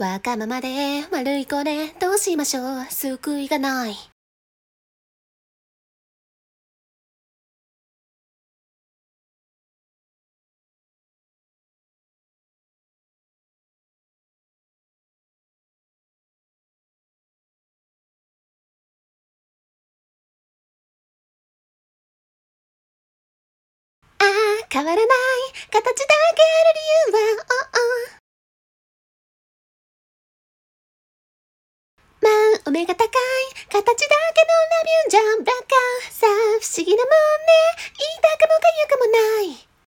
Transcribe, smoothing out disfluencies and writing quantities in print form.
わがままで悪い子でどうしましょう、救いがない。ああ、変わらない形だけある理由は、まあ、お目が高い形だけのラビューじゃんバカさ、不思議なもんね。